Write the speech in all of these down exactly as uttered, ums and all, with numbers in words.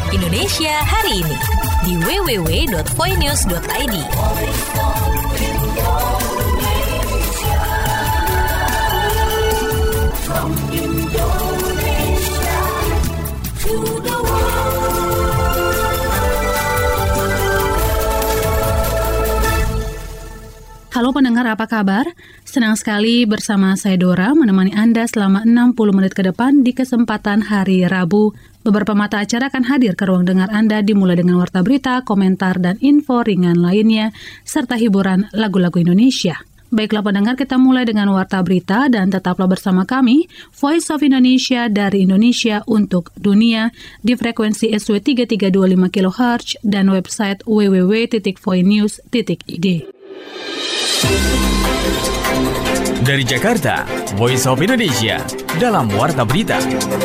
Indonesia hari ini di w w w dot voinews dot i d. From Indonesia to the world. Halo pendengar, apa kabar? Senang sekali bersama saya Dora menemani Anda selama enam puluh menit ke depan di kesempatan hari Rabu. Beberapa mata acara akan hadir ke ruang dengar Anda dimulai dengan warta berita, komentar, dan info ringan lainnya, serta hiburan lagu-lagu Indonesia. Baiklah pendengar, kita mulai dengan warta berita dan tetaplah bersama kami, Voice of Indonesia dari Indonesia untuk dunia di frekuensi S W tiga tiga dua lima kilohertz dan website w w w titik voinews titik i d. Dari Jakarta, Voice of Indonesia dalam Warta Berita.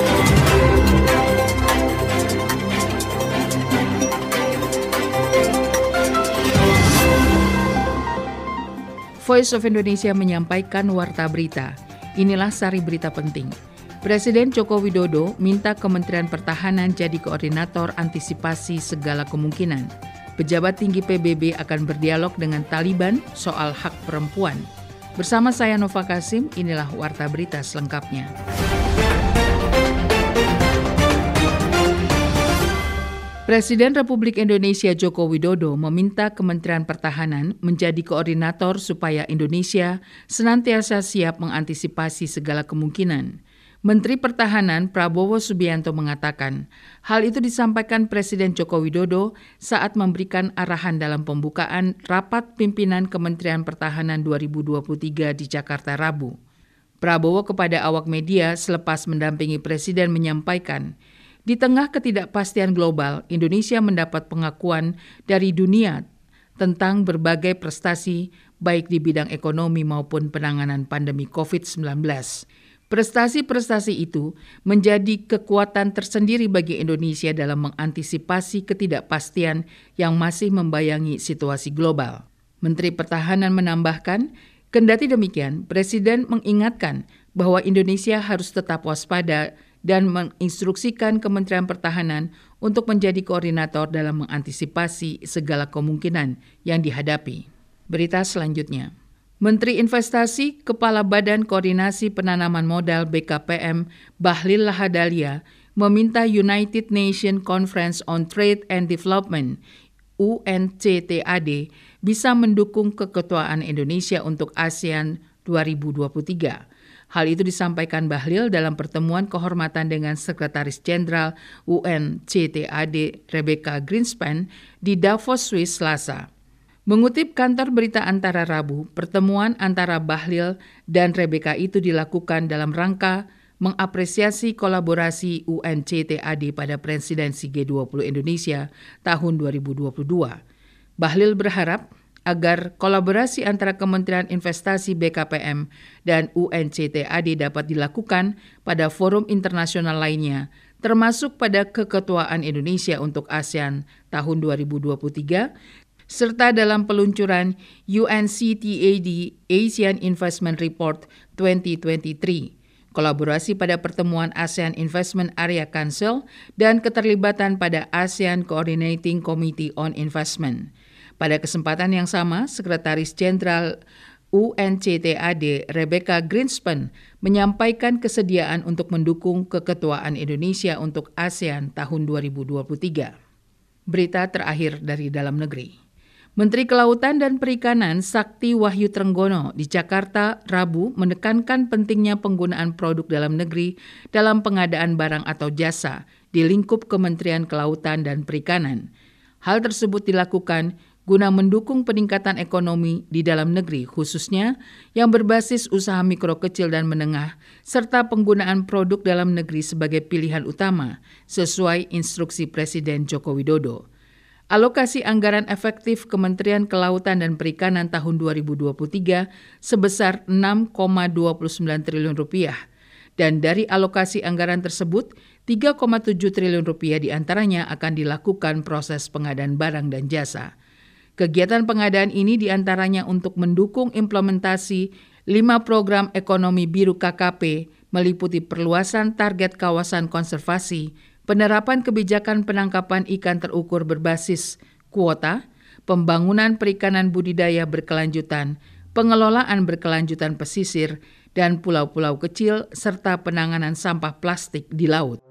Voice of Indonesia menyampaikan Warta Berita. Inilah sari berita penting. Presiden Joko Widodo minta Kementerian Pertahanan jadi koordinator antisipasi segala kemungkinan. Pejabat tinggi P B B akan berdialog dengan Taliban soal hak perempuan. Bersama saya Nova Kasim, inilah Warta Berita selengkapnya. Presiden Republik Indonesia Joko Widodo meminta Kementerian Pertahanan menjadi koordinator supaya Indonesia senantiasa siap mengantisipasi segala kemungkinan. Menteri Pertahanan Prabowo Subianto mengatakan, hal itu disampaikan Presiden Joko Widodo saat memberikan arahan dalam pembukaan Rapat Pimpinan Kementerian Pertahanan dua ribu dua puluh tiga di Jakarta Rabu. Prabowo kepada awak media selepas mendampingi Presiden menyampaikan, di tengah ketidakpastian global, Indonesia mendapat pengakuan dari dunia tentang berbagai prestasi baik di bidang ekonomi maupun penanganan pandemi covid sembilan belas. Prestasi-prestasi itu menjadi kekuatan tersendiri bagi Indonesia dalam mengantisipasi ketidakpastian yang masih membayangi situasi global. Menteri Pertahanan menambahkan, kendati demikian, Presiden mengingatkan bahwa Indonesia harus tetap waspada dan menginstruksikan Kementerian Pertahanan untuk menjadi koordinator dalam mengantisipasi segala kemungkinan yang dihadapi. Berita selanjutnya. Menteri Investasi, Kepala Badan Koordinasi Penanaman Modal B K P M, Bahlil Lahadalia, meminta United Nations Conference on Trade and Development, U N C T A D, bisa mendukung keketuaan Indonesia untuk ASEAN dua ribu dua puluh tiga. Hal itu disampaikan Bahlil dalam pertemuan kehormatan dengan Sekretaris Jenderal U N C T A D Rebecca Greenspan di Davos, Swiss, Selasa. Mengutip kantor berita Antara Rabu, pertemuan antara Bahlil dan Rebecca itu dilakukan dalam rangka mengapresiasi kolaborasi U N C T A D pada presidensi G dua puluh Indonesia tahun dua ribu dua puluh dua. Bahlil berharap agar kolaborasi antara Kementerian Investasi B K P M dan U N C T A D dapat dilakukan pada forum internasional lainnya, termasuk pada keketuaan Indonesia untuk ASEAN tahun dua ribu dua puluh tiga, serta dalam peluncuran U N C T A D Asian Investment Report dua ribu dua puluh tiga, kolaborasi pada pertemuan ASEAN Investment Area Council, dan keterlibatan pada ASEAN Coordinating Committee on Investment. Pada kesempatan yang sama, Sekretaris Jenderal U N C T A D Rebecca Greenspan menyampaikan kesediaan untuk mendukung keketuaan Indonesia untuk ASEAN tahun dua ribu dua puluh tiga. Berita terakhir dari dalam negeri. Menteri Kelautan dan Perikanan Sakti Wahyu Trenggono di Jakarta Rabu menekankan pentingnya penggunaan produk dalam negeri dalam pengadaan barang atau jasa di lingkup Kementerian Kelautan dan Perikanan. Hal tersebut dilakukan guna mendukung peningkatan ekonomi di dalam negeri, khususnya yang berbasis usaha mikro kecil dan menengah, serta penggunaan produk dalam negeri sebagai pilihan utama sesuai instruksi Presiden Joko Widodo. Alokasi anggaran efektif Kementerian Kelautan dan Perikanan tahun dua ribu dua puluh tiga sebesar enam koma dua sembilan triliun rupiah. Dan dari alokasi anggaran tersebut, tiga koma tujuh triliun rupiah diantaranya akan dilakukan proses pengadaan barang dan jasa. Kegiatan pengadaan ini diantaranya untuk mendukung implementasi lima program ekonomi biru K K P, meliputi perluasan target kawasan konservasi, penerapan kebijakan penangkapan ikan terukur berbasis kuota, pembangunan perikanan budidaya berkelanjutan, pengelolaan berkelanjutan pesisir, dan pulau-pulau kecil, serta penanganan sampah plastik di laut.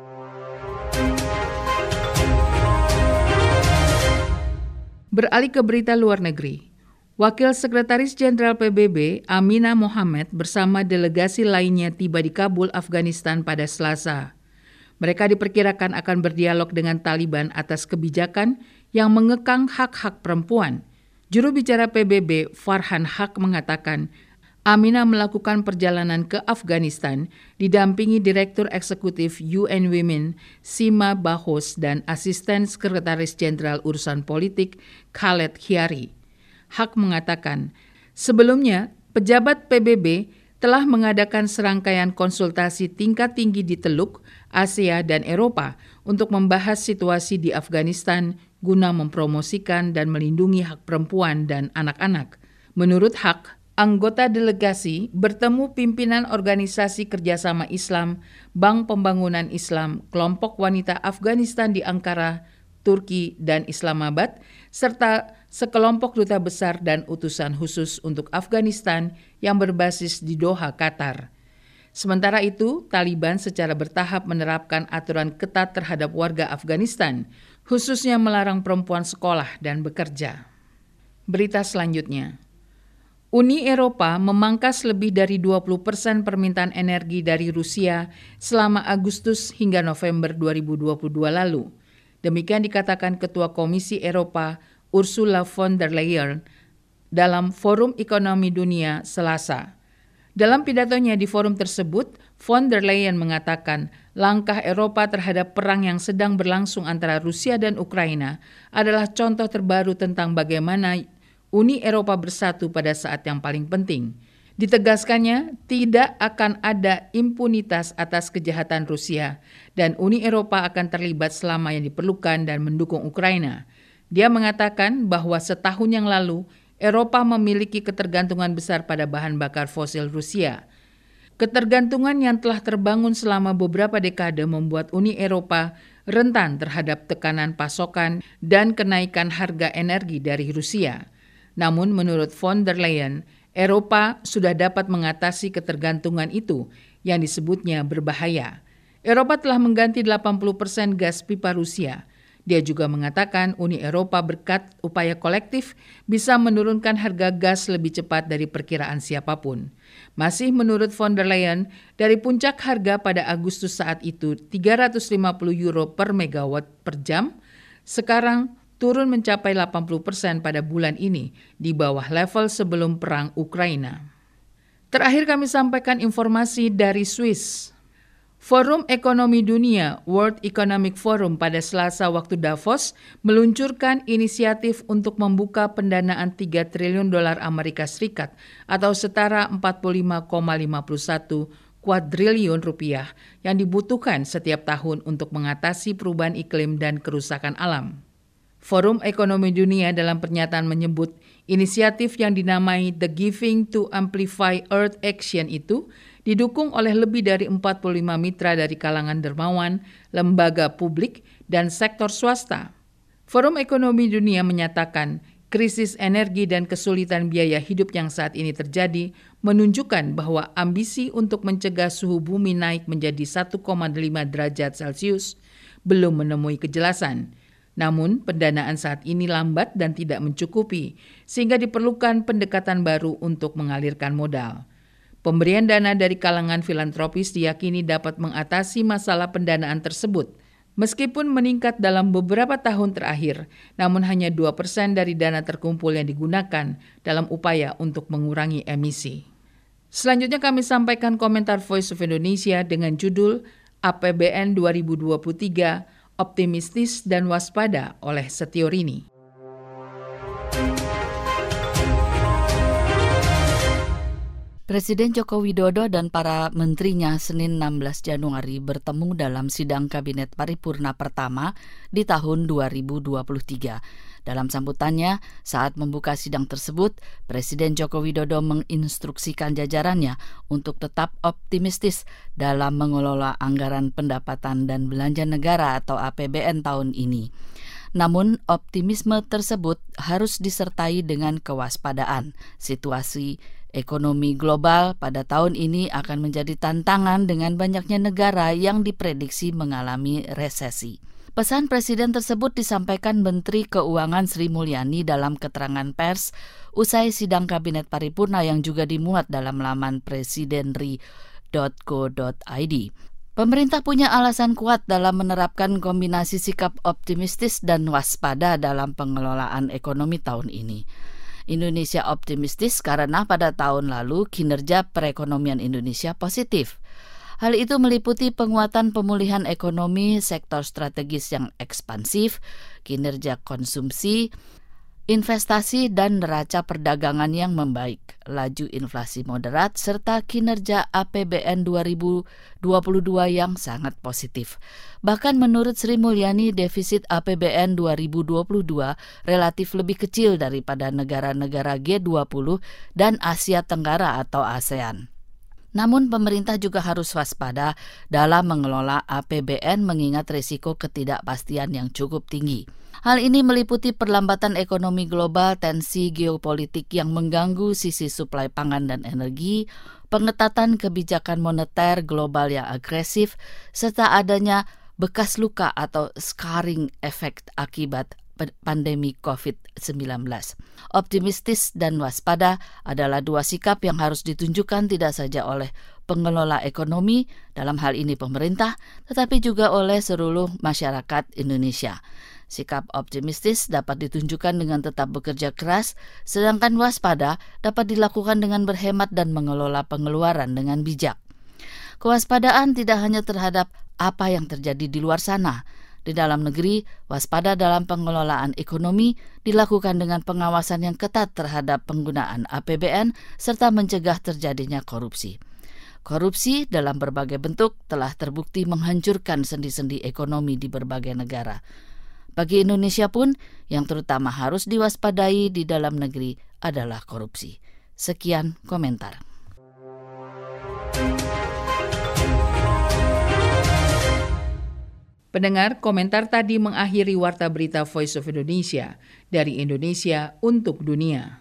Beralih ke berita luar negeri. Wakil Sekretaris Jenderal P B B, Aminah Mohammed, bersama delegasi lainnya tiba di Kabul, Afghanistan pada Selasa. Mereka diperkirakan akan berdialog dengan Taliban atas kebijakan yang mengekang hak-hak perempuan. Juru bicara P B B, Farhan Haq, mengatakan Aminah melakukan perjalanan ke Afghanistan didampingi Direktur Eksekutif U N Women Sima Bahos dan Asisten Sekretaris Jenderal Urusan Politik Khaled Khiari. Haq mengatakan, sebelumnya pejabat P B B telah mengadakan serangkaian konsultasi tingkat tinggi di Teluk, Asia, dan Eropa untuk membahas situasi di Afghanistan guna mempromosikan dan melindungi hak perempuan dan anak-anak. Menurut Haq, anggota delegasi bertemu pimpinan Organisasi Kerjasama Islam, Bank Pembangunan Islam, Kelompok Wanita Afghanistan di Ankara, Turki, dan Islamabad, serta sekelompok duta besar dan utusan khusus untuk Afghanistan yang berbasis di Doha, Qatar. Sementara itu, Taliban secara bertahap menerapkan aturan ketat terhadap warga Afghanistan, khususnya melarang perempuan sekolah dan bekerja. Berita selanjutnya. Uni Eropa memangkas lebih dari dua puluh persen permintaan energi dari Rusia selama Agustus hingga November dua ribu dua puluh dua lalu. Demikian dikatakan Ketua Komisi Eropa Ursula von der Leyen dalam Forum Ekonomi Dunia Selasa. Dalam pidatonya di forum tersebut, von der Leyen mengatakan langkah Eropa terhadap perang yang sedang berlangsung antara Rusia dan Ukraina adalah contoh terbaru tentang bagaimana Uni Eropa bersatu pada saat yang paling penting. Ditegaskannya, tidak akan ada impunitas atas kejahatan Rusia dan Uni Eropa akan terlibat selama yang diperlukan dan mendukung Ukraina. Dia mengatakan bahwa setahun yang lalu, Eropa memiliki ketergantungan besar pada bahan bakar fosil Rusia. Ketergantungan yang telah terbangun selama beberapa dekade membuat Uni Eropa rentan terhadap tekanan pasokan dan kenaikan harga energi dari Rusia. Namun menurut von der Leyen, Eropa sudah dapat mengatasi ketergantungan itu yang disebutnya berbahaya. Eropa telah mengganti delapan puluh persen gas pipa Rusia. Dia juga mengatakan Uni Eropa berkat upaya kolektif bisa menurunkan harga gas lebih cepat dari perkiraan siapapun. Masih menurut von der Leyen, dari puncak harga pada Agustus saat itu tiga ratus lima puluh euro per megawatt per jam, sekarang turun mencapai delapan puluh persen pada bulan ini, di bawah level sebelum perang Ukraina. Terakhir kami sampaikan informasi dari Swiss. Forum Ekonomi Dunia, World Economic Forum pada Selasa waktu Davos, meluncurkan inisiatif untuk membuka pendanaan tiga triliun dolar Amerika Serikat atau setara empat puluh lima koma lima satu kuadriliun rupiah yang dibutuhkan setiap tahun untuk mengatasi perubahan iklim dan kerusakan alam. Forum Ekonomi Dunia dalam pernyataan menyebut inisiatif yang dinamai The Giving to Amplify Earth Action itu didukung oleh lebih dari empat puluh lima mitra dari kalangan dermawan, lembaga publik, dan sektor swasta. Forum Ekonomi Dunia menyatakan krisis energi dan kesulitan biaya hidup yang saat ini terjadi menunjukkan bahwa ambisi untuk mencegah suhu bumi naik menjadi satu koma lima derajat Celcius belum menemui kejelasan. Namun, pendanaan saat ini lambat dan tidak mencukupi, sehingga diperlukan pendekatan baru untuk mengalirkan modal. Pemberian dana dari kalangan filantropis diyakini dapat mengatasi masalah pendanaan tersebut. Meskipun meningkat dalam beberapa tahun terakhir, namun hanya dua persen dari dana terkumpul yang digunakan dalam upaya untuk mengurangi emisi. Selanjutnya kami sampaikan komentar Voice of Indonesia dengan judul A P B N dua ribu dua puluh tiga Optimistis dan Waspada oleh Setiorini. Presiden Joko Widodo dan para menterinya Senin enam belas Januari bertemu dalam sidang Kabinet Paripurna pertama di tahun dua ribu dua puluh tiga. Dalam sambutannya, saat membuka sidang tersebut, Presiden Joko Widodo menginstruksikan jajarannya untuk tetap optimistis dalam mengelola anggaran pendapatan dan belanja negara atau A P B N tahun ini. Namun, optimisme tersebut harus disertai dengan kewaspadaan. Situasi ekonomi global pada tahun ini akan menjadi tantangan dengan banyaknya negara yang diprediksi mengalami resesi. Pesan Presiden tersebut disampaikan Menteri Keuangan Sri Mulyani dalam keterangan pers usai sidang Kabinet Paripurna yang juga dimuat dalam laman presidenri dot co dot i d. Pemerintah punya alasan kuat dalam menerapkan kombinasi sikap optimistis dan waspada dalam pengelolaan ekonomi tahun ini. Indonesia optimistis karena pada tahun lalu kinerja perekonomian Indonesia positif. Hal itu meliputi penguatan pemulihan ekonomi, sektor strategis yang ekspansif, kinerja konsumsi, investasi dan neraca perdagangan yang membaik, laju inflasi moderat, serta kinerja A P B N dua ribu dua puluh dua yang sangat positif. Bahkan menurut Sri Mulyani, defisit A P B N dua ribu dua puluh dua relatif lebih kecil daripada negara-negara G dua puluh dan Asia Tenggara atau ASEAN. Namun pemerintah juga harus waspada dalam mengelola A P B N mengingat risiko ketidakpastian yang cukup tinggi. Hal ini meliputi perlambatan ekonomi global, tensi geopolitik yang mengganggu sisi suplai pangan dan energi, pengetatan kebijakan moneter global yang agresif, serta adanya bekas luka atau scarring effect akibat pandemi covid sembilan belas. Optimistis dan waspada adalah dua sikap yang harus ditunjukkan tidak saja oleh pengelola ekonomi, dalam hal ini pemerintah, tetapi juga oleh seluruh masyarakat Indonesia. Sikap optimistis dapat ditunjukkan dengan tetap bekerja keras, sedangkan waspada dapat dilakukan dengan berhemat dan mengelola pengeluaran dengan bijak. Kewaspadaan tidak hanya terhadap apa yang terjadi di luar sana. Di dalam negeri, waspada dalam pengelolaan ekonomi dilakukan dengan pengawasan yang ketat terhadap penggunaan A P B N serta mencegah terjadinya korupsi. Korupsi dalam berbagai bentuk telah terbukti menghancurkan sendi-sendi ekonomi di berbagai negara. Bagi Indonesia pun, yang terutama harus diwaspadai di dalam negeri adalah korupsi. Sekian komentar. Pendengar, komentar tadi mengakhiri Warta Berita Voice of Indonesia dari Indonesia untuk dunia.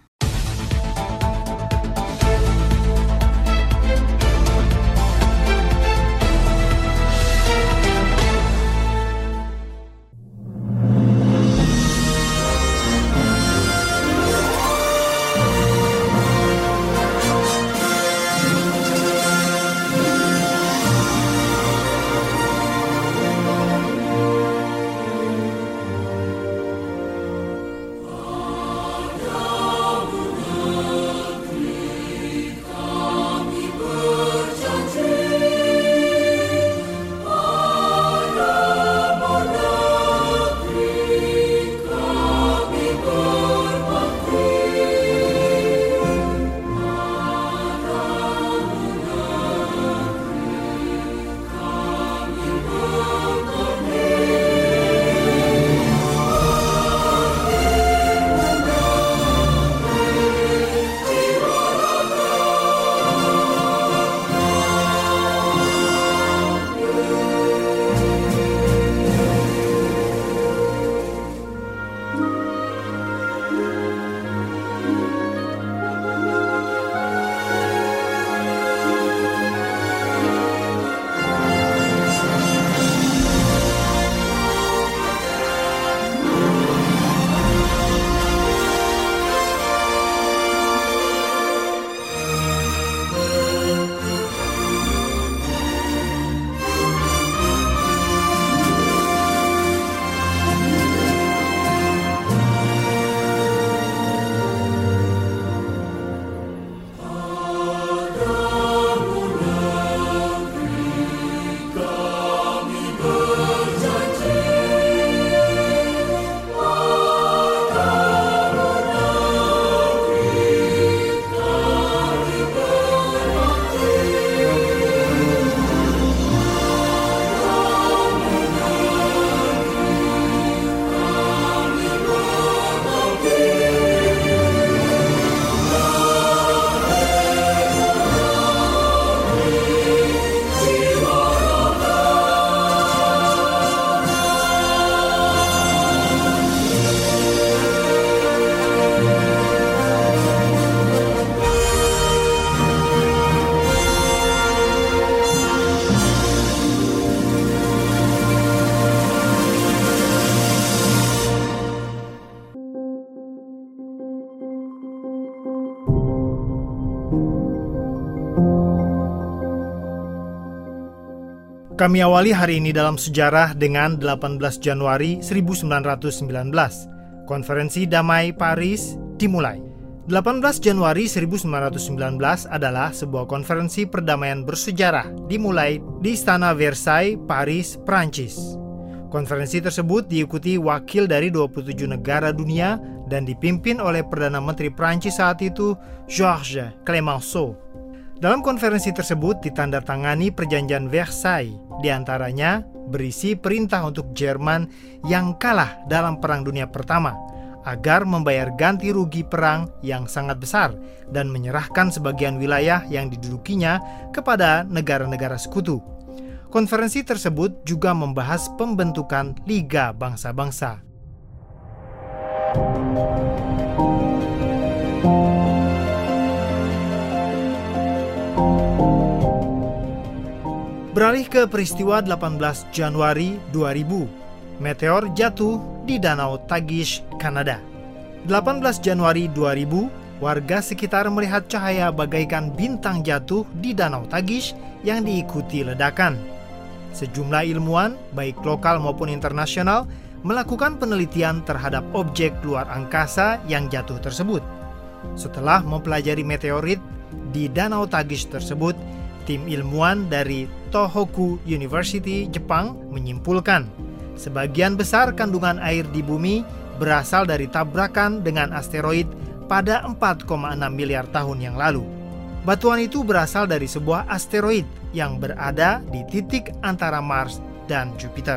Kami awali hari ini dalam sejarah dengan delapan belas Januari seribu sembilan ratus sembilan belas. Konferensi Damai Paris dimulai. delapan belas Januari seribu sembilan ratus sembilan belas adalah sebuah konferensi perdamaian bersejarah dimulai di Istana Versailles, Paris, Prancis. Konferensi tersebut diikuti wakil dari dua puluh tujuh negara dunia dan dipimpin oleh Perdana Menteri Prancis saat itu, Georges Clemenceau. Dalam konferensi tersebut ditandatangani Perjanjian Versailles, diantaranya berisi perintah untuk Jerman yang kalah dalam Perang Dunia Pertama agar membayar ganti rugi perang yang sangat besar dan menyerahkan sebagian wilayah yang didudukinya kepada negara-negara sekutu. Konferensi tersebut juga membahas pembentukan Liga Bangsa-Bangsa. Beralih ke peristiwa delapan belas Januari dua ribu. Meteor jatuh di Danau Tagish, Kanada. delapan belas Januari dua ribu, warga sekitar melihat cahaya bagaikan bintang jatuh di Danau Tagish yang diikuti ledakan. Sejumlah ilmuwan, baik lokal maupun internasional, melakukan penelitian terhadap objek luar angkasa yang jatuh tersebut. Setelah mempelajari meteorit di Danau Tagish tersebut, tim ilmuwan dari Tohoku University, Jepang menyimpulkan sebagian besar kandungan air di bumi berasal dari tabrakan dengan asteroid pada empat koma enam miliar tahun yang lalu. Batuan itu berasal dari sebuah asteroid yang berada di titik antara Mars dan Jupiter.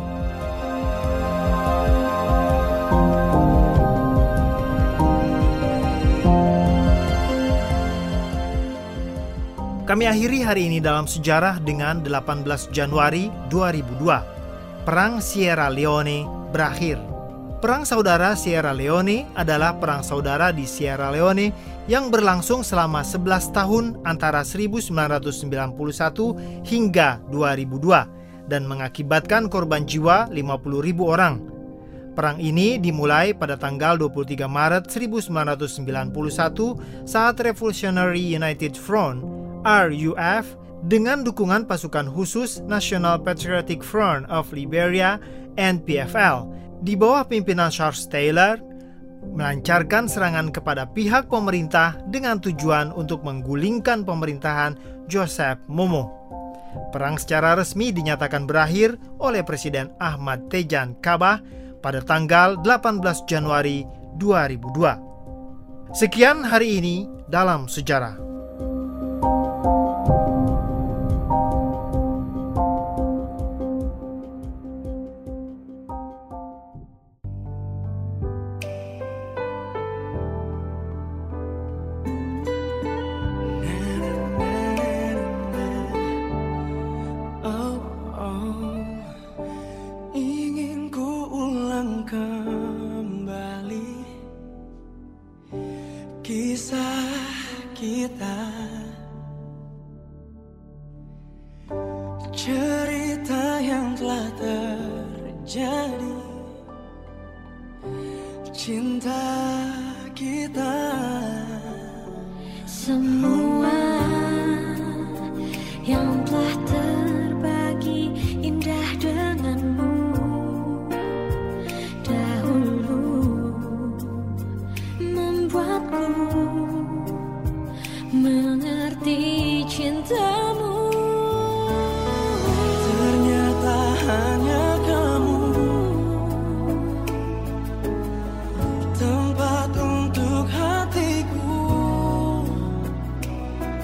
Kami akhiri hari ini dalam sejarah dengan delapan belas Januari dua ribu dua. Perang Sierra Leone berakhir. Perang Saudara Sierra Leone adalah perang saudara di Sierra Leone yang berlangsung selama sebelas tahun antara seribu sembilan ratus sembilan puluh satu hingga dua ribu dua dan mengakibatkan korban jiwa lima puluh ribu orang. Perang ini dimulai pada tanggal dua puluh tiga Maret seribu sembilan ratus sembilan puluh satu saat Revolutionary United Front R U F dengan dukungan pasukan khusus National Patriotic Front of Liberia N P F L di bawah pimpinan Charles Taylor melancarkan serangan kepada pihak pemerintah dengan tujuan untuk menggulingkan pemerintahan Joseph Momo. Perang secara resmi dinyatakan berakhir oleh Presiden Ahmad Tejan Kabah pada tanggal delapan belas Januari dua ribu dua. Sekian hari ini dalam sejarah. Kisah kita, cerita yang telah terjadi, cinta kita, semua yang telah terbagi indah denganmu dahulu membuatku mengerti cintamu. Ternyata hanya kamu tempat untuk hatiku.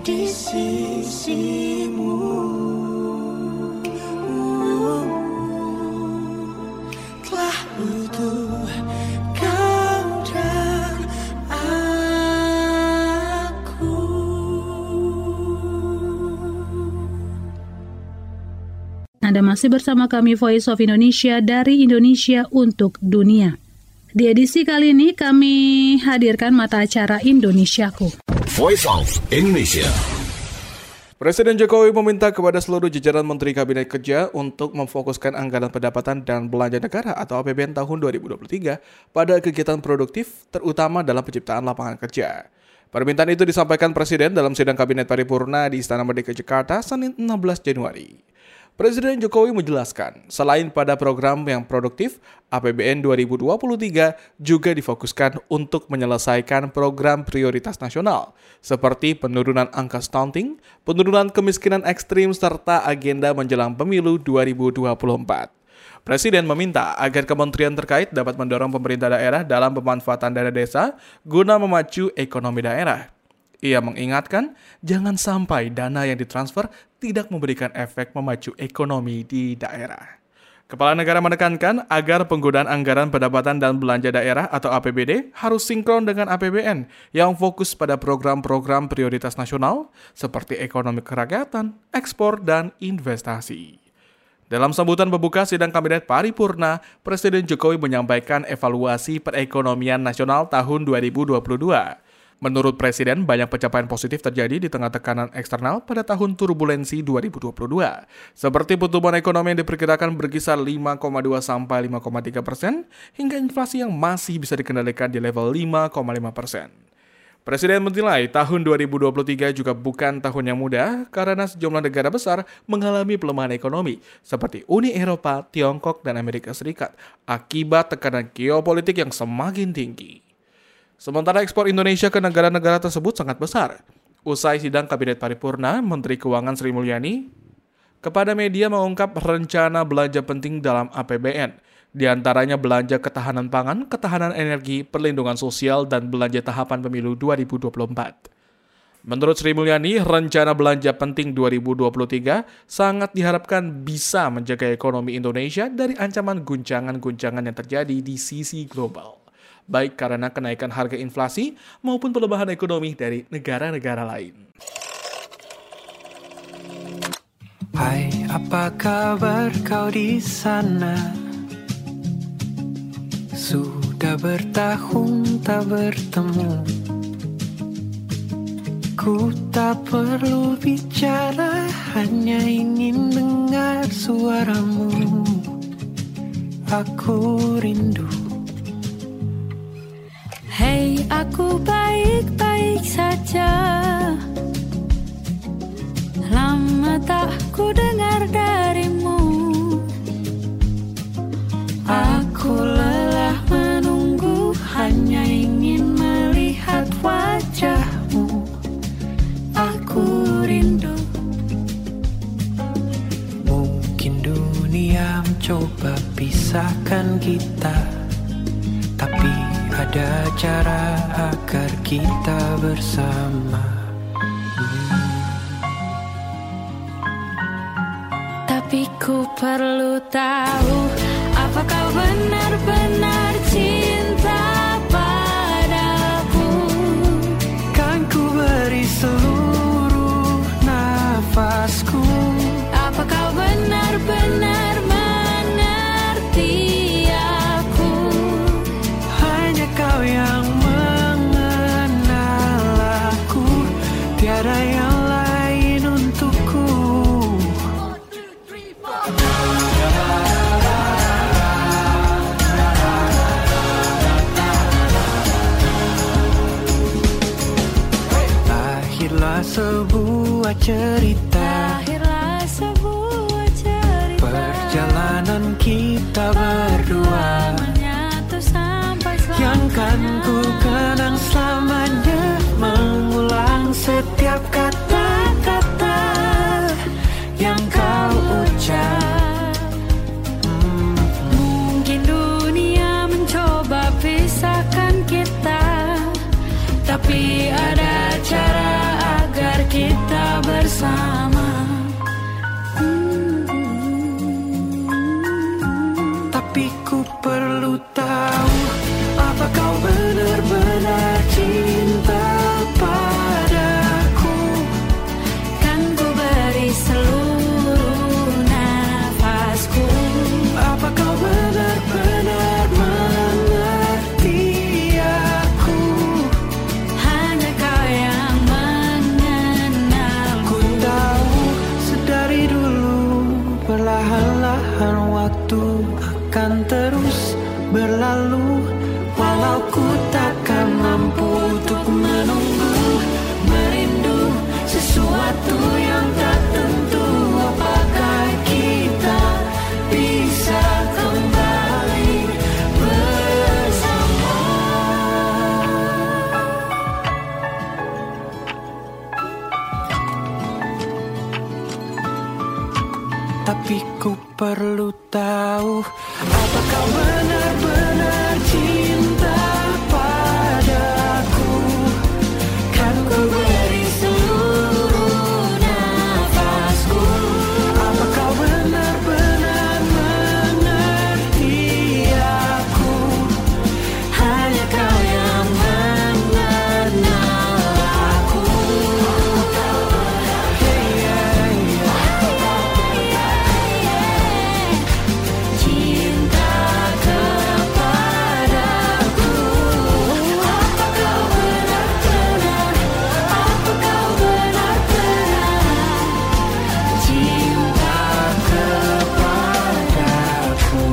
di sisimu. Telah utuh kau dan aku. Anda masih bersama kami Voice of Indonesia dari Indonesia untuk Dunia. Di edisi kali ini kami hadirkan mata acara Indonesiaku. Voice of Indonesia. Presiden Jokowi meminta kepada seluruh jajaran Menteri Kabinet Kerja untuk memfokuskan anggaran pendapatan dan belanja negara atau A P B N tahun dua ribu dua puluh tiga pada kegiatan produktif, terutama dalam penciptaan lapangan kerja. Permintaan itu disampaikan Presiden dalam sidang Kabinet Paripurna di Istana Merdeka Jakarta, Senin enam belas Januari. Presiden Jokowi menjelaskan, selain pada program yang produktif, A P B N dua ribu dua puluh tiga juga difokuskan untuk menyelesaikan program prioritas nasional, seperti penurunan angka stunting, penurunan kemiskinan ekstrim, serta agenda menjelang pemilu dua ribu dua puluh empat. Presiden meminta agar kementerian terkait dapat mendorong pemerintah daerah dalam pemanfaatan dana desa guna memacu ekonomi daerah. Ia mengingatkan, jangan sampai dana yang ditransfer tidak memberikan efek memacu ekonomi di daerah. Kepala negara menekankan agar penggunaan anggaran pendapatan dan belanja daerah atau A P B D harus sinkron dengan A P B N yang fokus pada program-program prioritas nasional seperti ekonomi kerakyatan, ekspor, dan investasi. Dalam sambutan pembuka sidang Kabinet Paripurna, Presiden Jokowi menyampaikan evaluasi perekonomian nasional tahun dua ribu dua puluh dua. Menurut Presiden, banyak pencapaian positif terjadi di tengah tekanan eksternal pada tahun turbulensi dua ribu dua puluh dua. Seperti pertumbuhan ekonomi yang diperkirakan berkisar lima koma dua sampai lima koma tiga persen, hingga inflasi yang masih bisa dikendalikan di level lima koma lima persen. Presiden menilai tahun dua ribu dua puluh tiga juga bukan tahun yang mudah karena sejumlah negara besar mengalami pelemahan ekonomi seperti Uni Eropa, Tiongkok, dan Amerika Serikat akibat tekanan geopolitik yang semakin tinggi. Sementara ekspor Indonesia ke negara-negara tersebut sangat besar. Usai sidang Kabinet Paripurna, Menteri Keuangan Sri Mulyani kepada media mengungkap rencana belanja penting dalam A P B N, di antaranya belanja ketahanan pangan, ketahanan energi, perlindungan sosial, dan belanja tahapan pemilu dua ribu dua puluh empat. Menurut Sri Mulyani, rencana belanja penting dua ribu dua puluh tiga sangat diharapkan bisa menjaga ekonomi Indonesia dari ancaman guncangan-guncangan yang terjadi di sisi global, baik karena kenaikan harga inflasi maupun pelemahan ekonomi dari negara-negara lain. Hai, apa kabar kau di sana? Sudah bertahun tak bertemu. Ku tak perlu bicara, hanya ingin dengar suaramu. Aku rindu. Hei, aku baik-baik saja. Lama tak ku dengar darimu. Aku lelah menunggu, hanya ingin melihat wajahmu. Aku rindu. Mungkin dunia mencoba pisahkan kita, tapi ada cara agar kita bersama. Tapi ku perlu tahu, apa kau benar-benar cinta padaku? Kan ku beri seluruh nafasku. Apa kau benar-benar mengerti aku? Hanya kau yang mengenal aku, tiada yang lain untukku. Lahirlah sebuah cerita, Lahirlah sebuah cerita. perjalanan kita berdua, Menyatu sampai selamanya. yang kan ku kenang selamanya, mengulang setiap kata-kata yang kau ucap. Hmm. Mungkin dunia mencoba pisahkan kita, tapi ada cara agar kita bersama. hmm. Tapi ku perlu tahu, apa kau benar-benar cinta padaku? Kan ku beri seluruh nafasku. Apa kau benar-benar mengerti aku? Hanya kau yang mengenalku. Ku tahu sedari dulu, perlahan-lahan waktu akan terus berlalu. Walau ku takkan mampu untuk menunggu, merindu sesuatu yang tak tentu. Apakah kita bisa kembali bersama? Tapi ku perlu tahu, apa kau benar-benar cinta padaku? Kan ku beri seluruh nafasku. Apa kau benar-benar mengerti aku? Hanya kau yang mengenal aku. Hey, yeah, yeah. Cinta kepadaku. Apa kau benar-benar, apa kau benar-benar cinta kepadaku?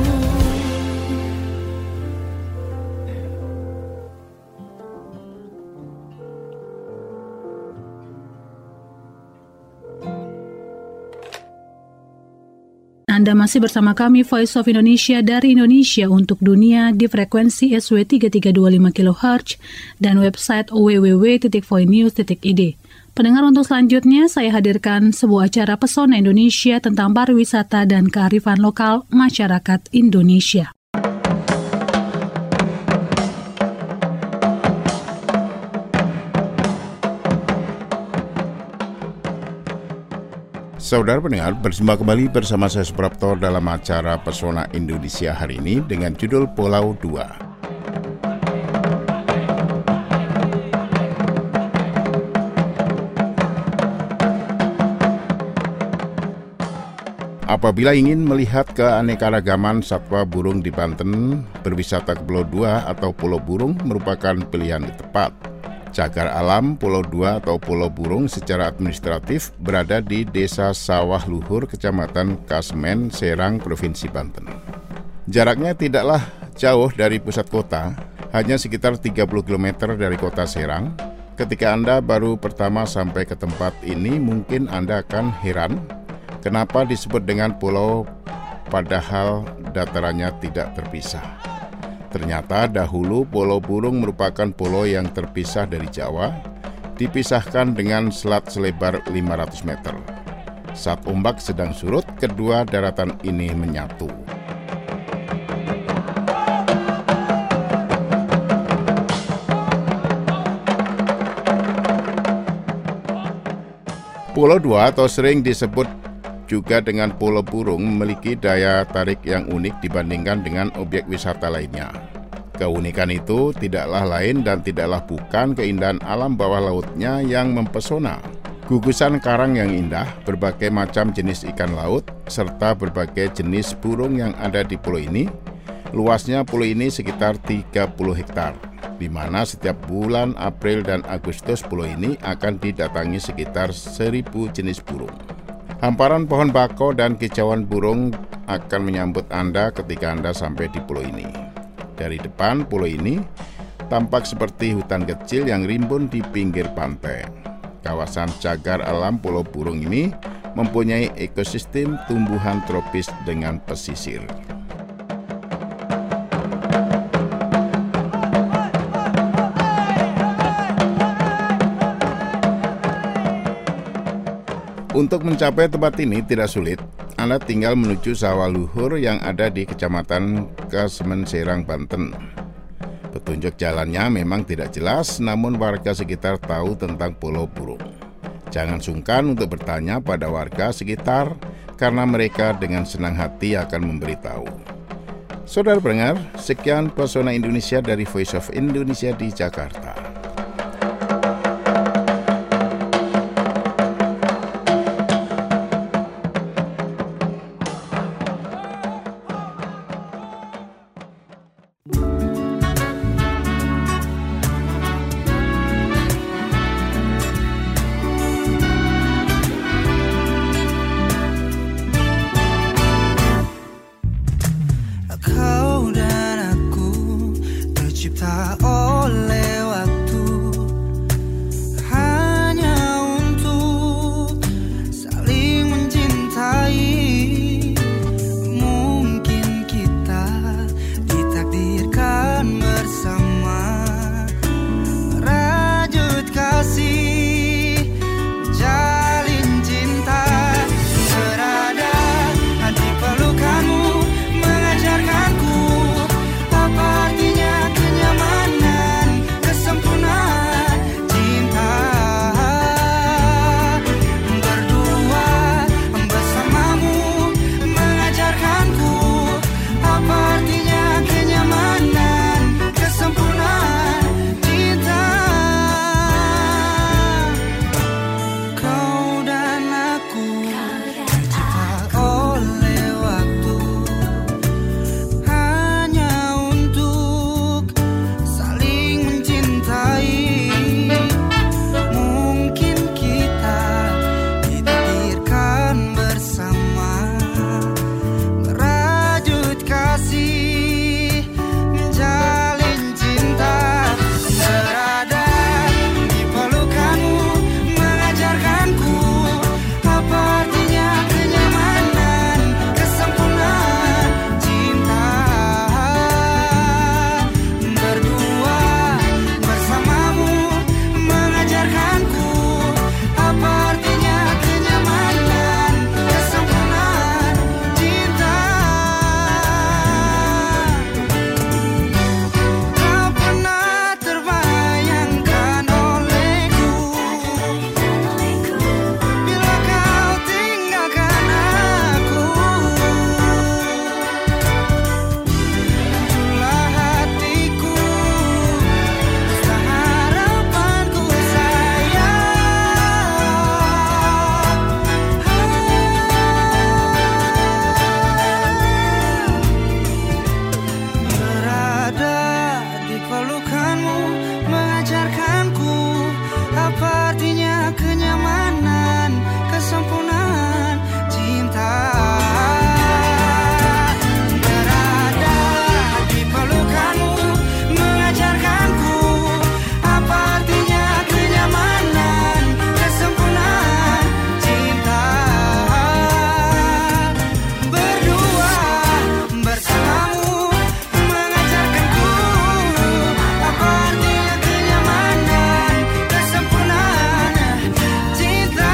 Anda masih bersama kami Voice of Indonesia dari Indonesia untuk dunia di frekuensi S W tiga tiga dua lima kilohertz dan website w w w titik voinews titik i d. Pendengar, untuk selanjutnya saya hadirkan sebuah acara Pesona Indonesia tentang pariwisata dan kearifan lokal masyarakat Indonesia. Saudara pendengar, berjumpa kembali bersama saya Suprapto dalam acara Pesona Indonesia hari ini dengan judul Pulau dua. Apabila ingin melihat keanekaragaman satwa burung di Banten, berwisata ke Pulau dua atau Pulau Burung merupakan pilihan yang tepat. Cagar Alam Pulau dua atau Pulau Burung secara administratif berada di Desa Sawah Luhur, Kecamatan Kasemen, Serang, Provinsi Banten. Jaraknya tidaklah jauh dari pusat kota, hanya sekitar tiga puluh kilometer dari kota Serang. Ketika Anda baru pertama sampai ke tempat ini, mungkin Anda akan heran kenapa disebut dengan pulau padahal datarannya tidak terpisah. Ternyata dahulu Pulau Burung merupakan pulau yang terpisah dari Jawa, dipisahkan dengan selat selebar lima ratus meter. Saat ombak sedang surut, kedua daratan ini menyatu. Pulau dua atau sering disebut juga dengan Pulau Burung memiliki daya tarik yang unik dibandingkan dengan objek wisata lainnya. Keunikan itu tidaklah lain dan tidaklah bukan keindahan alam bawah lautnya yang mempesona. Gugusan karang yang indah, berbagai macam jenis ikan laut, serta berbagai jenis burung yang ada di pulau ini. Luasnya pulau ini sekitar tiga puluh hektar, di mana setiap bulan April dan Agustus pulau ini akan didatangi sekitar seribu jenis burung. Hamparan pohon bako dan kicauan burung akan menyambut Anda ketika Anda sampai di pulau ini. Dari depan pulau ini tampak seperti hutan kecil yang rimbun di pinggir pantai. Kawasan cagar alam Pulau Burung ini mempunyai ekosistem tumbuhan tropis dengan pesisir. Untuk mencapai tempat ini tidak sulit. Anda tinggal menuju Sawah Luhur yang ada di Kecamatan Kasemen, Serang, Banten. Petunjuk jalannya memang tidak jelas, namun warga sekitar tahu tentang Pulau Burung. Jangan sungkan untuk bertanya pada warga sekitar karena mereka dengan senang hati akan memberitahu. Saudara pendengar, sekian Pesona Indonesia dari Voice of Indonesia di Jakarta. Kau dan aku tercipta oleh waktu, hanya untuk saling mencintai. Mungkin kita ditakdirkan bersama, merajut kasih, jalin cinta, berada di pelukanmu, mengajarkanku apa artinya kenyamanan, kesempurnaan cinta. Berdua bersamamu, mengajarkanku apa artinya kenyamanan, kesempurnaan cinta. Kau dan aku tercipta oleh waktu, hanya untuk saling mencintai. Mungkin kita ditakdirkan bersama, merajut kasih, menjalin cinta, berada di pelukanmu, mengajarkanku apa artinya kenyamanan, kesempurnaan cinta. Berdua bersamamu, mengajarkanku apa artinya kenyamanan, kesempurnaan cinta. Tak pernah terbayangkan olehku bila kau tinggalkan aku. Hancurlah hatiku, rasa harapanku sayang. Berada di pelukanmu, mengajarkanku apa artinya kenyamanan, kesempurnaan cinta. Berada di pelukanmu, mengajarkanku apa artinya kenyamanan, kesempurnaan cinta. Berdua bersamamu, mengajarkanku apa artinya kenyamanan, kesempurnaan cinta.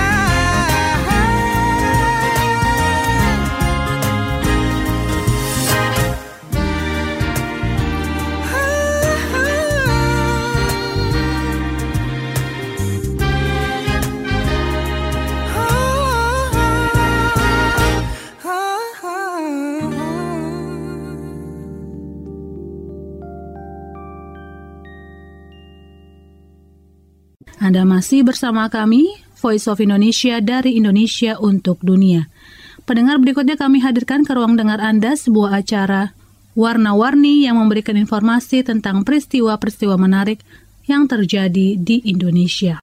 Anda masih bersama kami, Voice of Indonesia dari Indonesia untuk Dunia. Pendengar, berikutnya kami hadirkan ke ruang dengar Anda sebuah acara warna-warni yang memberikan informasi tentang peristiwa-peristiwa menarik yang terjadi di Indonesia.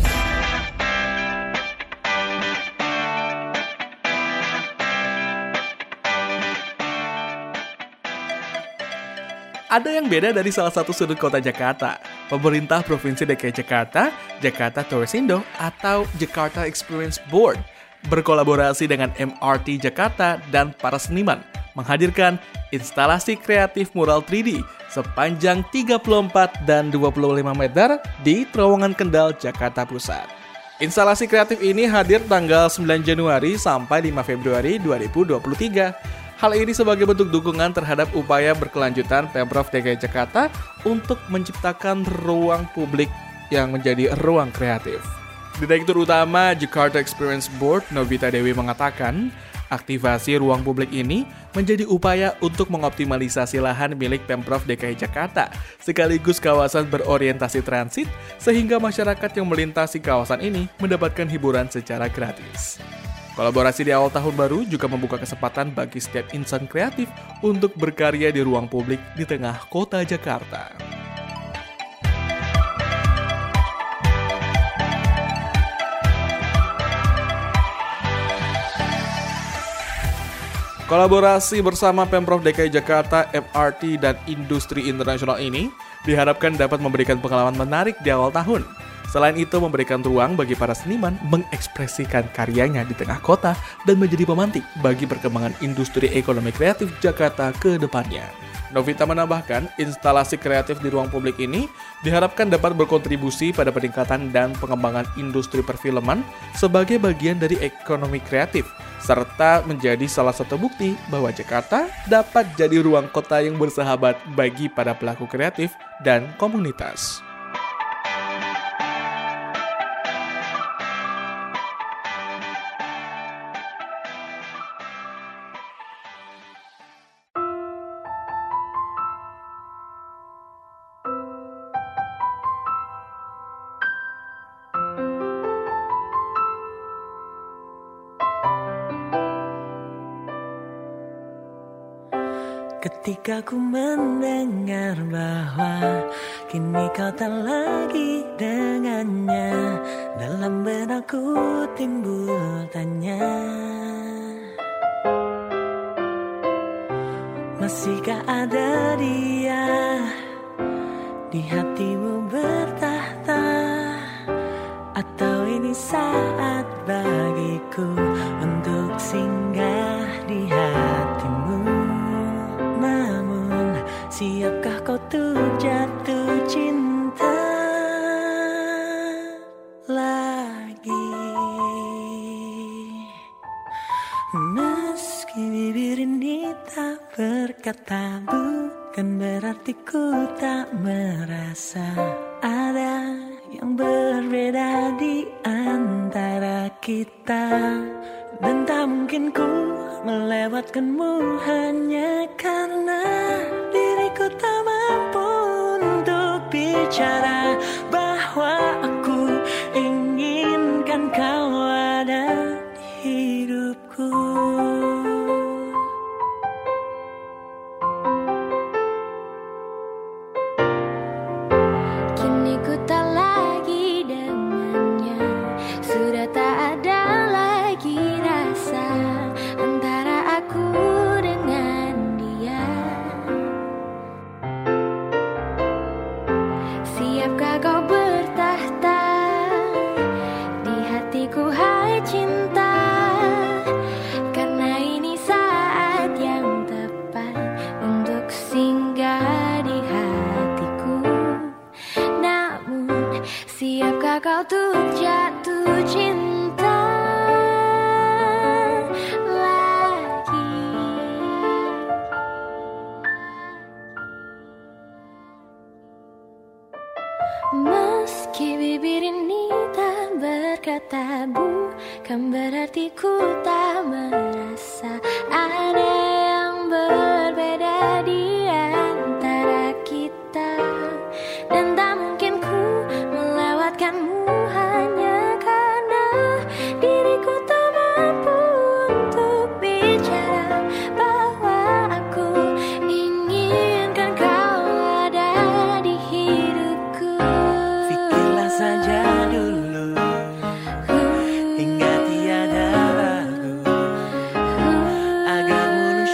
Ada yang beda dari salah satu sudut kota Jakarta. Pemerintah Provinsi D K I Jakarta, Jakarta Toursindo atau Jakarta Experience Board berkolaborasi dengan M R T Jakarta dan para seniman menghadirkan instalasi kreatif mural tiga D sepanjang tiga puluh empat dan dua puluh lima meter di Terowongan Kendal, Jakarta Pusat. Instalasi kreatif ini hadir tanggal sembilan Januari sampai lima Februari dua ribu dua puluh tiga. Hal ini sebagai bentuk dukungan terhadap upaya berkelanjutan Pemprov D K I Jakarta untuk menciptakan ruang publik yang menjadi ruang kreatif. Direktur Utama Jakarta Experience Board, Novita Dewi mengatakan, aktivasi ruang publik ini menjadi upaya untuk mengoptimalisasi lahan milik Pemprov D K I Jakarta, sekaligus kawasan berorientasi transit, sehingga masyarakat yang melintasi kawasan ini mendapatkan hiburan secara gratis. Kolaborasi di awal tahun baru juga membuka kesempatan bagi setiap insan kreatif untuk berkarya di ruang publik di tengah kota Jakarta. Kolaborasi bersama Pemprov D K I Jakarta, M R T, dan industri internasional ini diharapkan dapat memberikan pengalaman menarik di awal tahun. Selain itu, memberikan ruang bagi para seniman mengekspresikan karyanya di tengah kota dan menjadi pemantik bagi perkembangan industri ekonomi kreatif Jakarta ke depannya. Novita menambahkan, instalasi kreatif di ruang publik ini diharapkan dapat berkontribusi pada peningkatan dan pengembangan industri perfilman sebagai bagian dari ekonomi kreatif, serta menjadi salah satu bukti bahwa Jakarta dapat jadi ruang kota yang bersahabat bagi para pelaku kreatif dan komunitas. Ketika ku mendengar bahwa kini kau tak lagi dengannya, dalam benakku timbul tanya, masihkah ada dia di hatimu bertahta, atau ini saat bagiku untuk singgah di hatimu? Namun, siapkah kau tuh jatuh cinta lagi? Meski bibir ini tak berkata, bukan berarti ku tak merasa ada yang berbeda di antara kita. Dan tak mungkin ku melewatkanmu hanya karena diriku tak mampu untuk bicara bahwa aku inginkan kau ada di hidupku. Kini ku tak lagi dengannya, sudah tak ada lagi rasa antara aku dengan dia. Siapkah kau bertahta di hatiku, hai cinta? Karena ini saat yang tepat untuk singgah di hatiku. Namun, siapkah kau tuh jatuh cinta lagi? Meski bibir ini tak berkata, bukan berarti ku tak merasa ada yang berbeda di antara kita. Dan tak mungkin ku melewatkanmu hanya karena diriku tak mampu untuk bicara bahwa aku inginkan kau ada di hidupku. Pikirlah saja dulu hingga tiada ragu agar mulus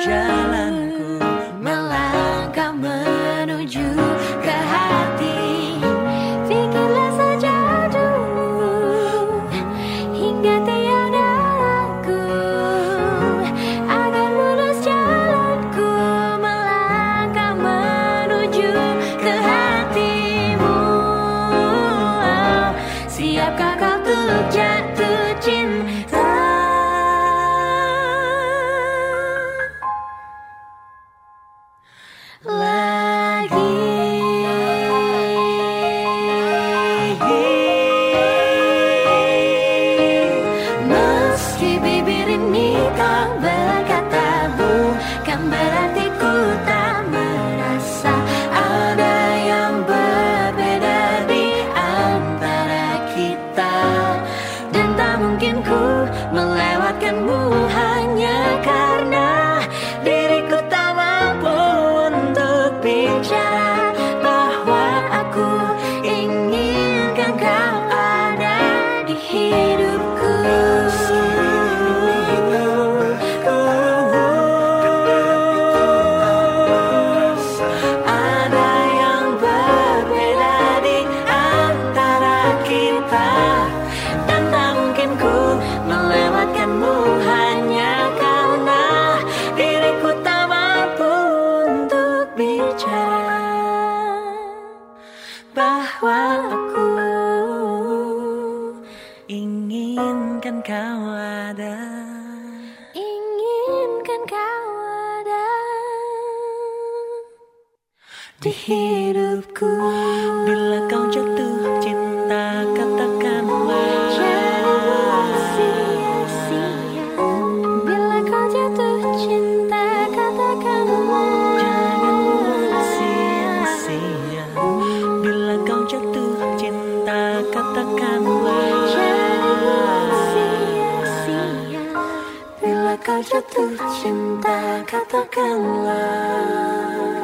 mungkin ku melewatkanmu hanya karena diriku tak mampu untuk bicara bahwa aku inginkan kau ada di hidupku. Ada yang berbeda di antara kita, dan tak mungkin ku melewatkanmu hanya karena diriku tak mampu untuk bicara bahwa aku inginkan kau ada, inginkan kau ada di hidupku. Bila kau jatuh cinta, katakanlah jangan sia-sia. Bila kau jatuh cinta, katakanlah jangan sia-sia. Bila kau jatuh cinta, katakanlah jangan sia-sia. Bila kau jatuh cinta, katakanlah.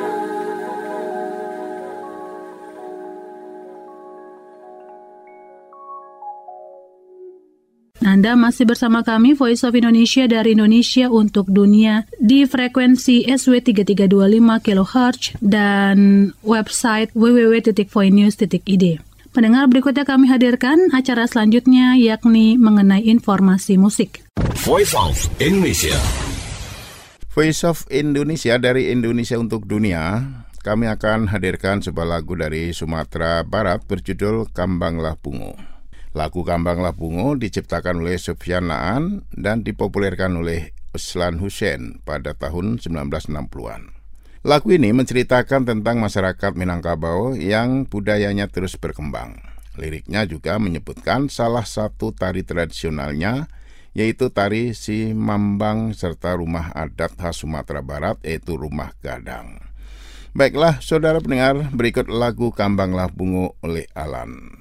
Anda masih bersama kami Voice of Indonesia dari Indonesia untuk dunia di frekuensi S W tiga tiga dua lima kilohertz dan website w w w titik voinews titik i d. Pendengar, berikutnya kami hadirkan acara selanjutnya yakni mengenai informasi musik. Voice of Indonesia. Voice of Indonesia dari Indonesia untuk dunia. Kami akan hadirkan sebuah lagu dari Sumatera Barat berjudul Kambanglah Bungo. Lagu Kambanglah Bungo diciptakan oleh Sufyan Naan dan dipopulerkan oleh Uslan Hussein pada tahun sembilan belas enam puluhan. Lagu ini menceritakan tentang masyarakat Minangkabau yang budayanya terus berkembang. Liriknya juga menyebutkan salah satu tari tradisionalnya, yaitu tari Si Mambang serta rumah adat khas Sumatera Barat, yaitu rumah gadang. Baiklah, saudara pendengar, berikut lagu Kambanglah Bungo oleh Alan.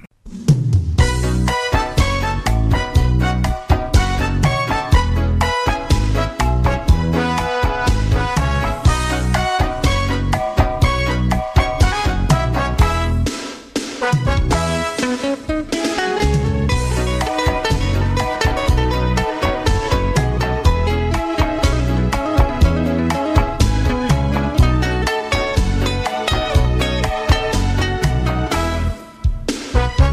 Bye.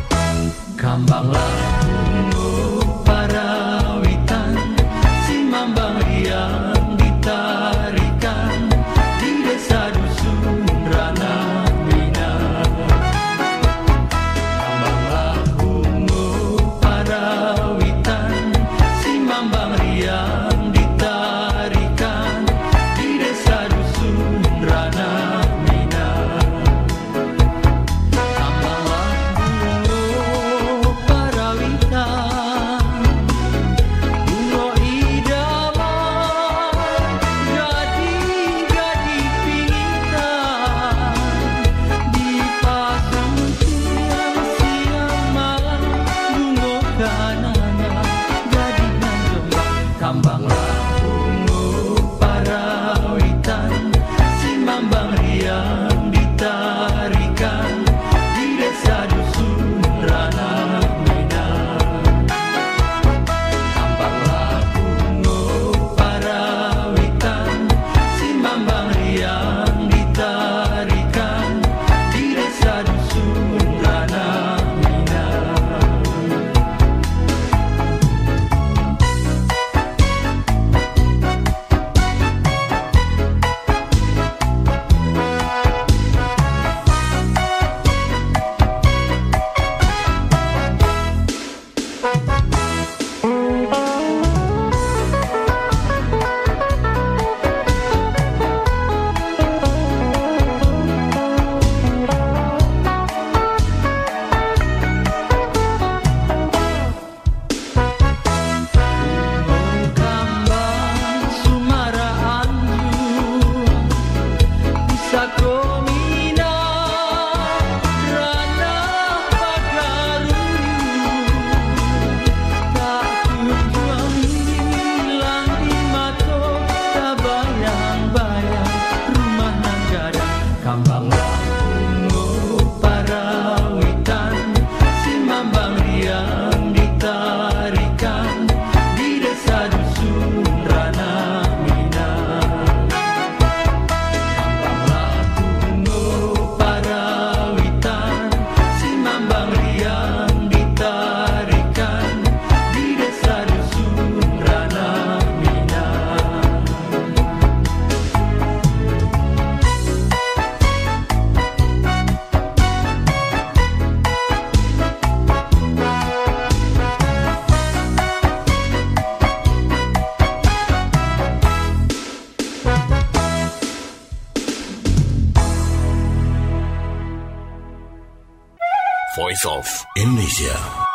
Voice of Indonesia.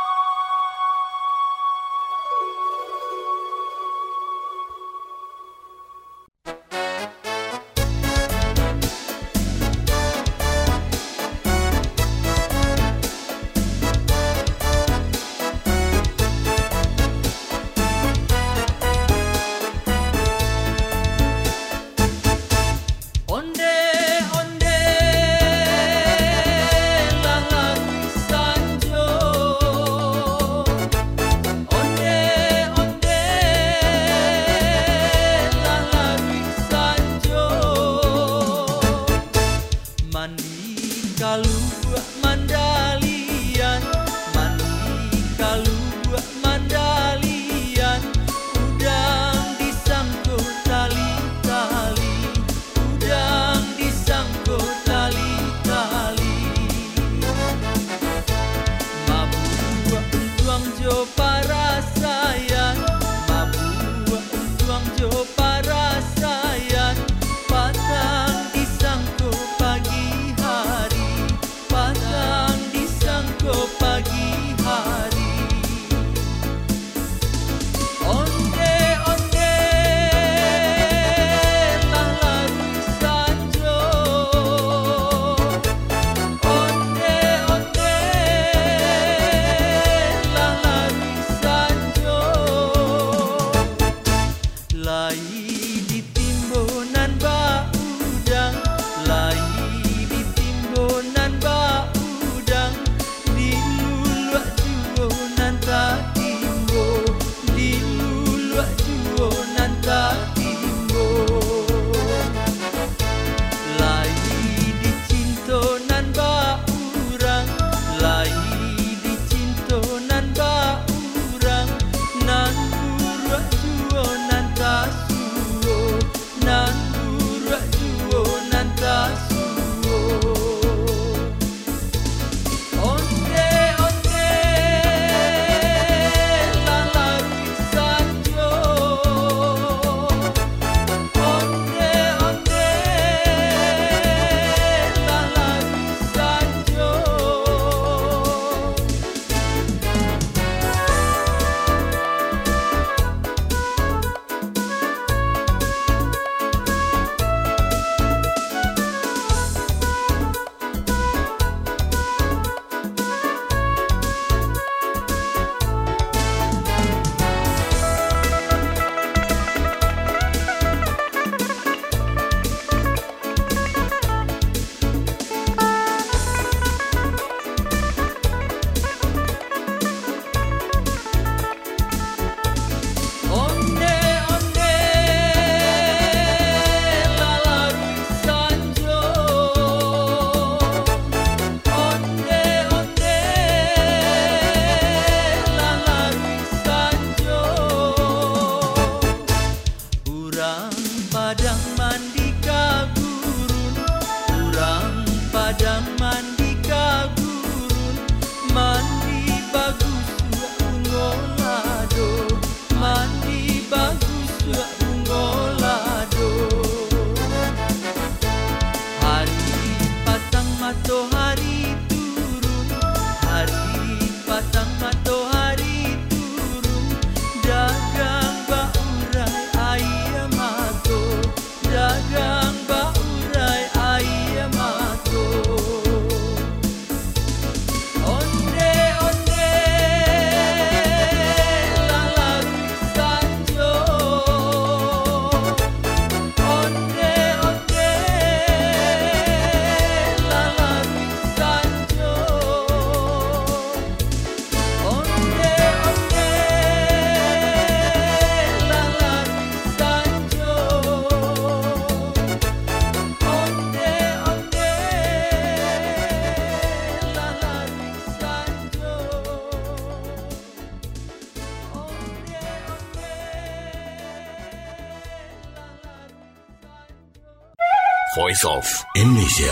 Voice of Indonesia.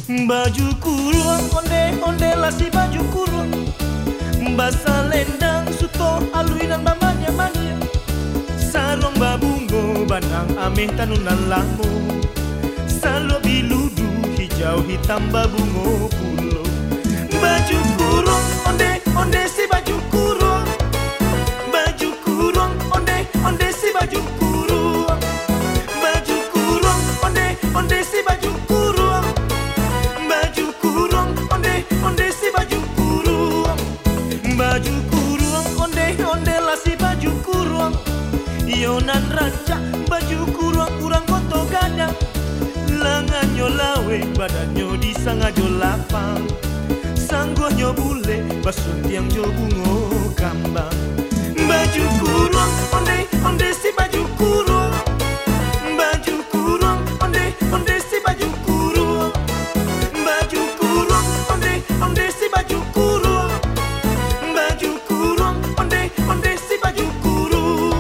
Baju kurung onde-onde lah si baju kurung, basa lendang suto aluinan bamanya-manya, sarong babungo banang ameh tanunan lamu, salo biludu hijau hitam babungo pulo. Baju kurung onde-onde si baju kurung, baju kurung onde-onde si baju kurung, baju kurung onde-onde si baju kurung, baju kurung onde-onde si baju kurung, baju kurung onde-onde lah si baju kurung, ionan rancak baju kurung urang koto gadang, langanyo lawe badanyo disangajo lapang, sanggohnya bule basun tiang jo bungo kambang. Baju kurung onde-onde si baju kurung, baju kurung onde-onde si baju kurung, baju kurung onde-onde si baju kurung, baju kurung onde-onde si baju kurung.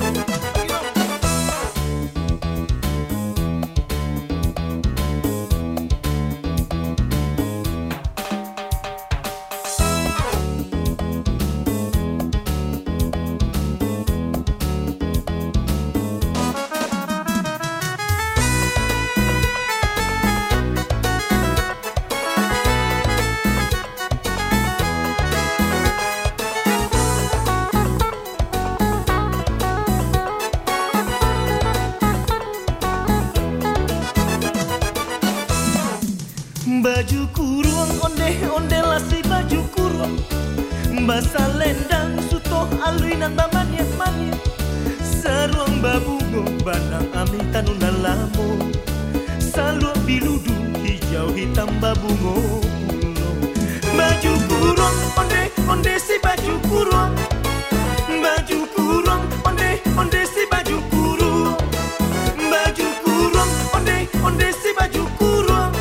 Baju kurung onde-onde lah si baju kurung, basa lendang suto aluinan bamanya-manya, sarung babungo banang amih tanunan lamu, salo biludu hijau hitam babungo pulo. Baju kurung onde-onde si baju kurung, baju kurung onde-onde si baju kurung, baju kurung onde-onde si baju kurung,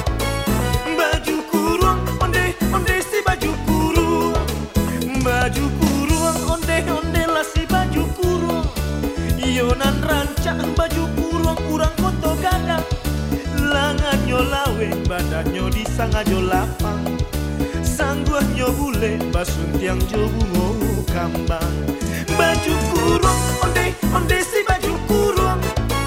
baju kurung onde-onde si baju kurung, baju kurung onde-onde lah si baju kurung, ionan rancak baju kurung urang koto gadang, langanyo lawe badanyo disangajo lapang, sangguhnya bule basun tiang jo bungo kambang. Baju kurung onde-onde si baju kurung,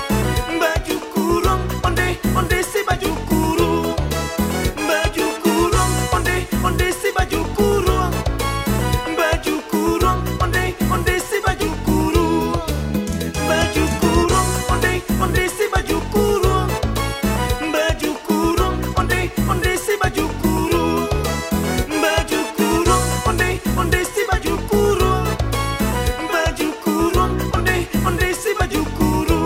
baju kurung onde-onde si baju kurung, baju kurung onde-onde si baju kurung, baju kurung onde-onde si baju kurung, baju kurung onde-onde si baju kurung, baju kurung onde-onde si baju kurung, baju kurung onde-onde si baju kurung, baju kurung onde-onde si baju kurung.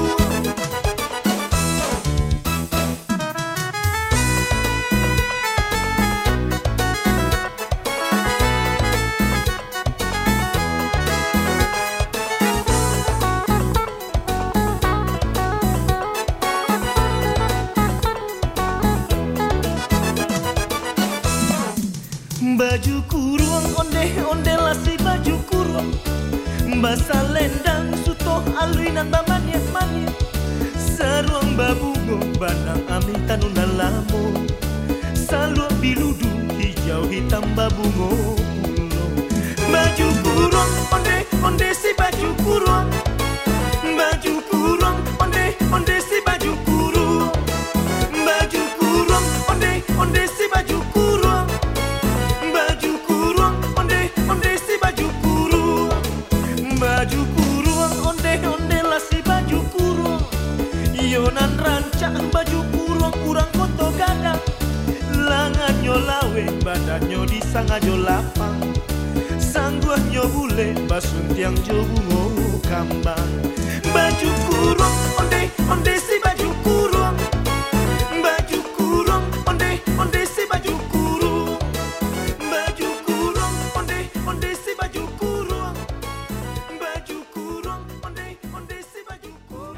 Baju kurung onde-onde lah si baju kurung, basa lendang suto aluinan bamanya-manya, sarung babungo banang amih tanunan lamu, salo biludu hijau hitam babungo pulo. Baju kurung onde-onde si baju kurung, baju kurung onde-onde si baju kurung, baju kurung onde-onde si baju kurung, baju kurung onde-onde si baju kurung, baju kurung onde-onde lah si baju kurung, ionan rancak baju kurung urang koto gadang, langanyo lawe badanyo disangajo lapang, sangguhnya bule basun tiang jo bungo kambang. Baju kurung onde-onde si baju kurung, baju kurung onde-onde si baju kurung, baju kurung onde-onde si baju kurung, baju kurung onde-onde si baju kurung.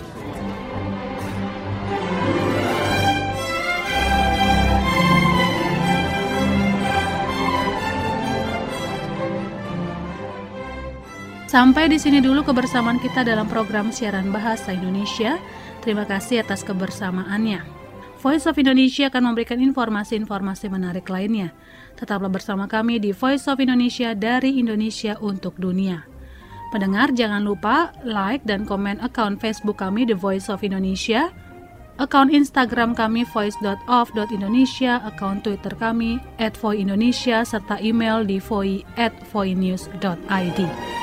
Sampai di sini dulu kebersamaan kita dalam program siaran Bahasa Indonesia. Terima kasih atas kebersamaannya. Voice of Indonesia akan memberikan informasi-informasi menarik lainnya. Tetaplah bersama kami di Voice of Indonesia dari Indonesia untuk dunia. Pendengar, jangan lupa like dan komen akun Facebook kami The Voice of Indonesia, akun Instagram kami voice dot of dot indonesia, akun Twitter kami at voindonesia, serta email di voi at voinews dot id.